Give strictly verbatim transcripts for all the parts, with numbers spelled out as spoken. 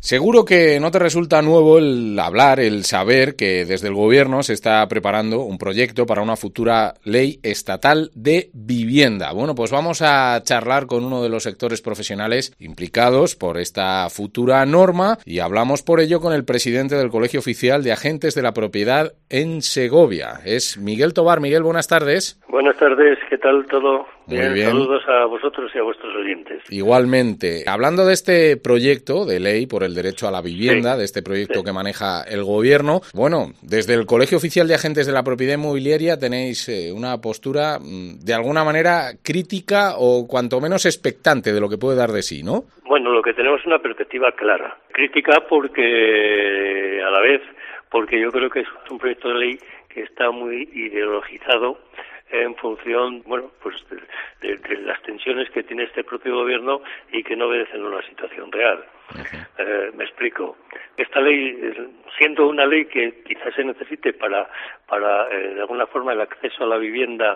Seguro que no te resulta nuevo el hablar, el saber que desde el Gobierno se está preparando un proyecto para una futura ley estatal de vivienda. Bueno, pues vamos a charlar con uno de los sectores profesionales implicados por esta futura norma y hablamos por ello con el presidente del Colegio Oficial de Agentes de la Propiedad en Segovia. Es Miguel Tobar. Miguel, buenas tardes. Buenas tardes, ¿qué tal todo? Muy bien, bien. Saludos a vosotros y a vuestros oyentes. Igualmente. Hablando de este proyecto de ley por el derecho a la vivienda, sí, de este proyecto sí. que maneja el Gobierno, bueno, desde el Colegio Oficial de Agentes de la Propiedad Inmobiliaria tenéis eh, una postura de alguna manera crítica o cuanto menos expectante de lo que puede dar de sí, ¿no? Bueno, lo que tenemos es una perspectiva clara. Crítica porque, a la vez, porque yo creo que es un proyecto de ley que está muy ideologizado en función, bueno, pues de, de, de las tensiones que tiene este propio gobierno y que no obedecen a una situación real. Uh-huh. Eh, me explico. Esta ley, siendo una ley que quizás se necesite para, para eh, de alguna forma, el acceso a la vivienda,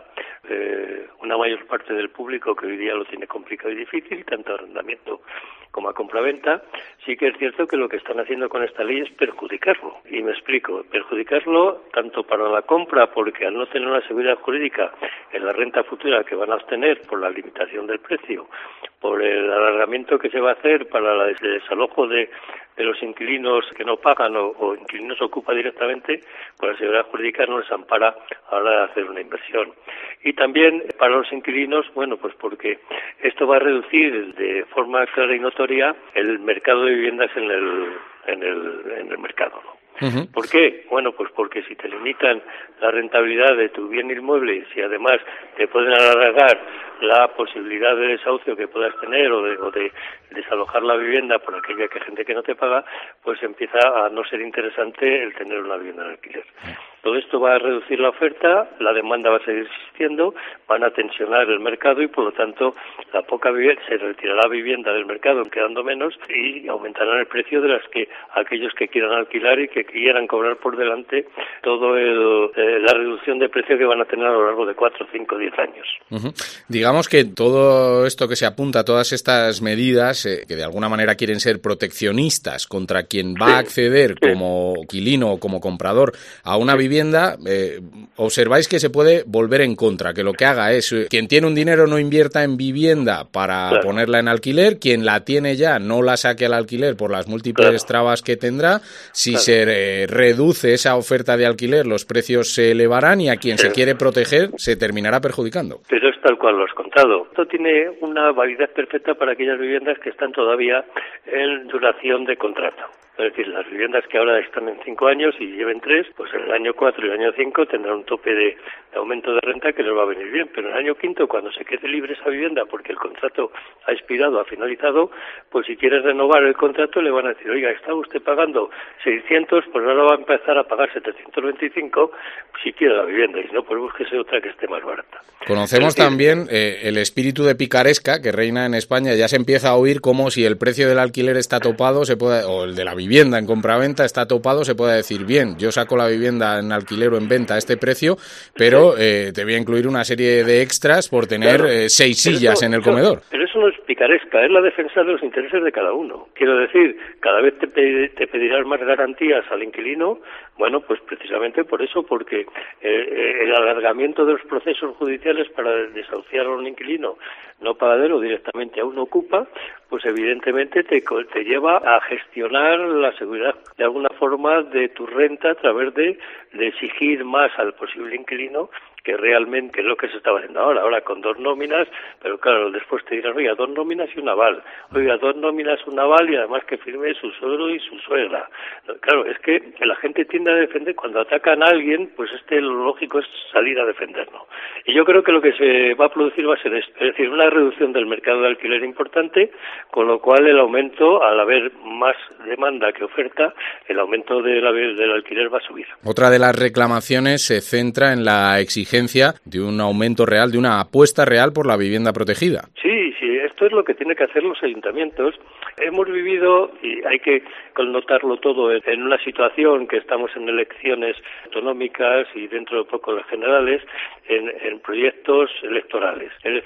eh, una mayor parte del público que hoy día lo tiene complicado y difícil, tanto arrendamiento como a compraventa, sí que es cierto que lo que están haciendo con esta ley es perjudicarlo. Y me explico, perjudicarlo tanto para la compra, porque al no tener una seguridad jurídica en la renta futura que van a obtener por la limitación del precio, por el alargamiento que se va a hacer para el desalojo de, de los inquilinos que no pagan o, o inquilinos ocupa directamente, pues la seguridad jurídica no les ampara a la hora de hacer una inversión. Y también para los inquilinos, bueno, pues porque esto va a reducir de forma clara y notoria el mercado de viviendas en el, en el, en el mercado, ¿no? Uh-huh. ¿Por qué? Bueno, pues porque si te limitan la rentabilidad de tu bien inmueble y si además te pueden alargar la posibilidad de desahucio que puedas tener o de, o de desalojar la vivienda por aquella que gente que no te paga, pues empieza a no ser interesante el tener una vivienda en alquiler. Todo esto va a reducir la oferta, la demanda va a seguir existiendo, van a tensionar el mercado y por lo tanto la poca vivienda, se retirará vivienda del mercado quedando menos y aumentarán el precio de las que aquellos que quieran alquilar y que quieran cobrar por delante todo el, eh, la reducción de precio que van a tener a lo largo de cuatro, cinco, diez años. Uh-huh. Digamos que todo esto que se apunta, todas estas medidas eh, que de alguna manera quieren ser proteccionistas contra quien va sí, a acceder sí. como inquilino o como comprador a una sí. vivienda, eh, observáis que se puede volver en contra, que lo que haga es eh, quien tiene un dinero no invierta en vivienda para claro. ponerla en alquiler, quien la tiene ya no la saque al alquiler por las múltiples claro. trabas que tendrá, si claro. se Eh, reduce esa oferta de alquiler, los precios se elevarán y a quien sí. se quiere proteger se terminará perjudicando. Pero es tal cual lo has contado. Esto tiene una validez perfecta para aquellas viviendas que están todavía en duración de contrato. Es decir, las viviendas que ahora están en cinco años y lleven tres, pues en el año cuatro y el año cinco tendrán un tope de, de aumento de renta que les va a venir bien. Pero en el año quinto, cuando se quede libre esa vivienda porque el contrato ha expirado, ha finalizado, pues si quiere renovar el contrato le van a decir, oiga, está usted pagando seiscientos, pues ahora va a empezar a pagar setecientos veinticinco si quiere la vivienda. Y si no, pues búsquese otra que esté más barata. Conocemos decir, también eh, el espíritu de picaresca que reina en España. Ya se empieza a oír como si el precio del alquiler está topado, se puede, o el de la vivienda en compraventa está topado, se puede decir, bien, yo saco la vivienda en alquiler o en venta a este precio, pero eh, te voy a incluir una serie de extras por tener claro. eh, seis sillas eso, en el eso, comedor. Pero eso no es picaresca, es la defensa de los intereses de cada uno. Quiero decir, cada vez te, pe- te pedirán más garantías al inquilino, bueno, pues precisamente por eso, porque eh, el alargamiento de los procesos judiciales para desahuciar a un inquilino no pagadero directamente a un ocupa, pues evidentemente te, te lleva a gestionar la seguridad de alguna forma de tu renta a través de, de exigir más al posible inquilino que realmente es lo que se estaba haciendo ahora, ahora con dos nóminas, pero claro, después te dirán, oiga, dos nóminas y un aval, oiga, dos nóminas, un aval y además que firme su suegro y su suegra. Claro, es que la gente tiende a defender, cuando atacan a alguien, pues este lo lógico es salir a defenderlo. Y yo creo que lo que se va a producir va a ser esto, es decir, una reducción del mercado de alquiler importante, con lo cual el aumento, al haber más demanda que oferta, el aumento de la, del alquiler va a subir. Otra de las reclamaciones se centra en la exigencia de un aumento real, de una apuesta real por la vivienda protegida. Sí, sí, esto es lo que tienen que hacer los ayuntamientos. Hemos vivido, y hay que connotarlo todo, en una situación que estamos en elecciones autonómicas y dentro de poco las generales, en, en proyectos electorales. Es decir,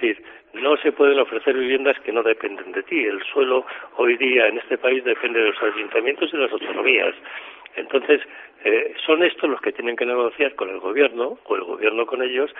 no se pueden ofrecer viviendas que no dependen de ti. El suelo hoy día en este país depende de los ayuntamientos y de las autonomías. Entonces, eh, son estos los que tienen que negociar con el gobierno, o el gobierno con ellos,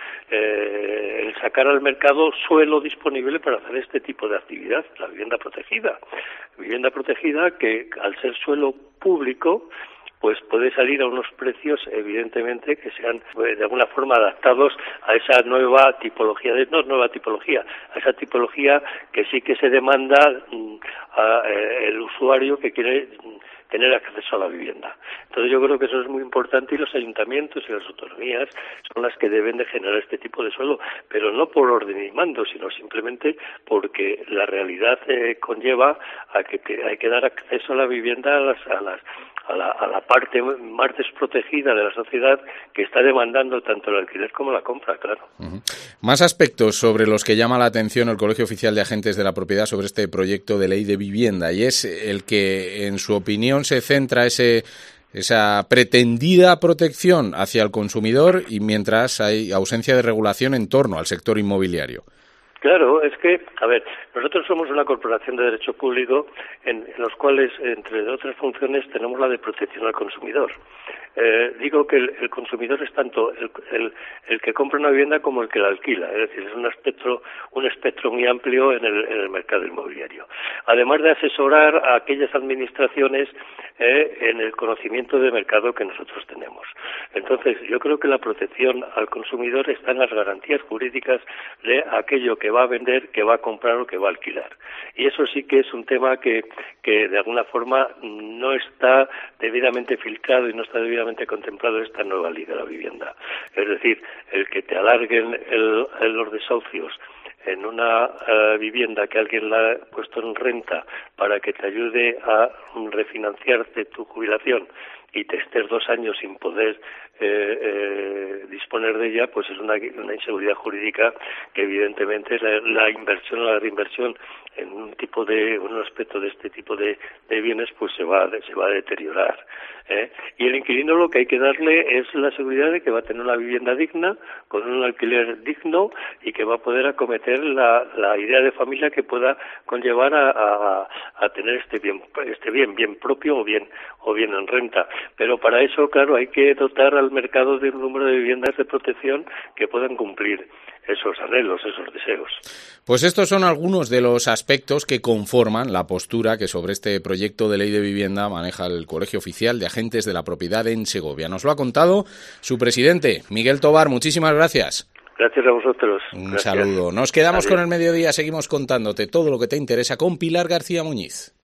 eh, el sacar al mercado suelo disponible para hacer este tipo de actividad, la vivienda protegida. Vivienda protegida que, al ser suelo público, pues puede salir a unos precios, evidentemente, que sean pues, de alguna forma adaptados a esa nueva tipología, de, no nueva tipología, a esa tipología que sí que se demanda mm, a, eh, el usuario que quiere mm, tener acceso a la vivienda. Entonces yo creo que eso es muy importante y los ayuntamientos y las autonomías son las que deben de generar este tipo de suelo, pero no por orden y mando, sino simplemente porque la realidad eh, conlleva a que te, hay que dar acceso a la vivienda a las, a las A la, a la parte más desprotegida de la sociedad que está demandando tanto el alquiler como la compra, claro. Uh-huh. Más aspectos sobre los que llama la atención el Colegio Oficial de Agentes de la Propiedad sobre este proyecto de ley de vivienda, y es el que, en su opinión, se centra ese esa pretendida protección hacia el consumidor y mientras hay ausencia de regulación en torno al sector inmobiliario. Claro, es que, a ver, nosotros somos una corporación de derecho público en, en los cuales, entre otras funciones, tenemos la de protección al consumidor. Eh, digo que el, el consumidor es tanto el, el, el que compra una vivienda como el que la alquila, es decir, es un espectro, un espectro muy amplio en el, en el mercado inmobiliario. Además de asesorar a aquellas administraciones eh, en el conocimiento de mercado que nosotros tenemos. Entonces, yo creo que la protección al consumidor está en las garantías jurídicas de aquello que va a vender, que va a comprar o que va a alquilar. Y eso sí que es un tema que, que de alguna forma no está debidamente filtrado y no está debidamente contemplado en esta nueva ley de la vivienda. Es decir, el que te alarguen el, el, los desahucios en una uh, vivienda que alguien la ha puesto en renta para que te ayude a refinanciarte tu jubilación y te estés dos años sin poder eh, eh, disponer de ella, pues es una, una inseguridad jurídica que evidentemente la, la inversión o la reinversión en un tipo de un aspecto de este tipo de, de bienes pues se va se va a deteriorar, ¿eh? Y el inquilino lo que hay que darle es la seguridad de que va a tener una vivienda digna, con un alquiler digno y que va a poder acometer la, la idea de familia que pueda conllevar a, a, a tener este bien este bien bien propio o bien o bien en renta. Pero para eso, claro, hay que dotar al mercado de un número de viviendas de protección que puedan cumplir esos anhelos, esos deseos. Pues estos son algunos de los aspectos que conforman la postura que sobre este proyecto de ley de vivienda maneja el Colegio Oficial de Agentes de la Propiedad en Segovia. Nos lo ha contado su presidente, Miguel Tobar. Muchísimas gracias. Gracias a vosotros. Un Gracias. saludo. Nos quedamos Adiós. Con el mediodía. Seguimos contándote todo lo que te interesa con Pilar García Muñiz.